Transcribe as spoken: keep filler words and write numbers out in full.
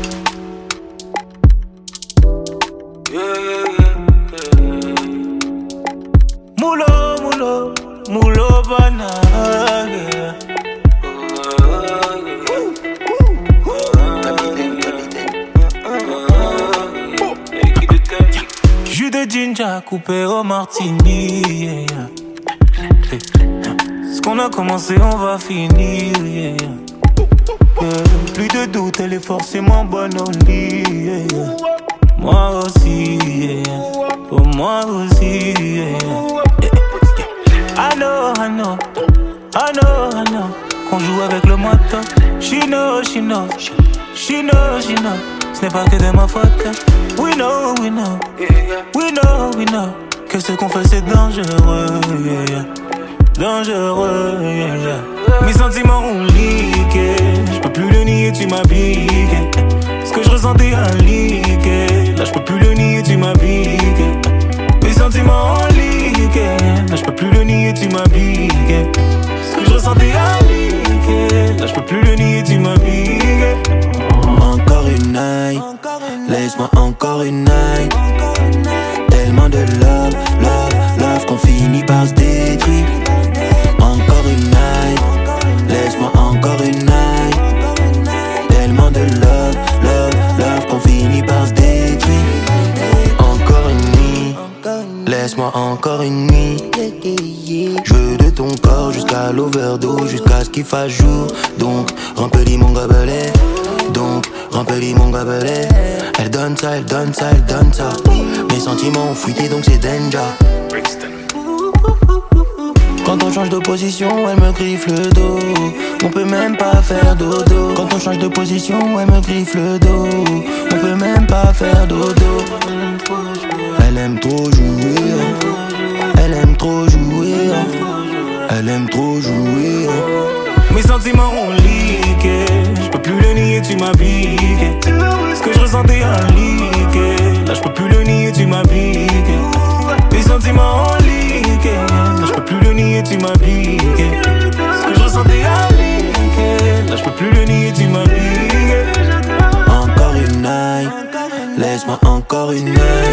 Moulo, moulo, moulo banane. Yeah. Jus de ginger coupé au martini. Yeah. Ce qu'on a commencé, on va finir. Yeah. Yeah. Plus de doute, elle est forcément bonne au lit. Yeah. Moi aussi, yeah. Oh, moi aussi. Yeah. I know, I know, I know, I know. Qu'on joue avec le moteur. She knows, she knows, she knows, she knows. Ce n'est pas que de ma faute. We know, we know, we know, we know. Que ce qu'on fait c'est dangereux, yeah, yeah. Dangereux, yeah, yeah. Mes sentiments ont leaké. J'peux plus le nier, tu m'as piqué. Ce que je ressentais a leaké. Là j'peux plus le nier, tu m'as piqué. Mes sentiments ont leaké. Là j'peux plus le nier, tu m'as piqué. Ce que je ressentais a leaké. Là j'peux plus le nier, tu m'as piqué. Encore une night, laisse-moi encore une night. Tellement de love, love, love qu'on finit par se détruire. Encore une night, laisse-moi encore une night. Tellement de love, love, love qu'on finit par se détruire. Encore une nuit, laisse-moi encore une nuit. Je veux de ton corps jusqu'à l'overdose, jusqu'à ce qu'il fasse jour. Donc remplis mon gobelet. Donc remplis mon gobelet. Elle donne ça, elle donne ça, elle donne ça. Mes sentiments ont fuité donc c'est danger. Quand on change de position, elle me griffe le dos. On peut même pas faire dodo. Quand on change de position, elle me griffe le dos. On peut même pas faire dodo. Elle aime trop jouer. Elle aime trop jouer. Elle aime trop jouer. Mes sentiments ont leaké. J'peux plus le nier, tu m'as piqué. Ce que je ressentais a leaké. Là j'peux plus le nier, tu m'as piqué. Mes sentiments ont leaké. Là j'peux plus le nier, tu m'as piqué. Ce que je ressentais a leaké. Là j'peux plus le nier, tu m'as piqué. Encore une night, laisse-moi encore une night.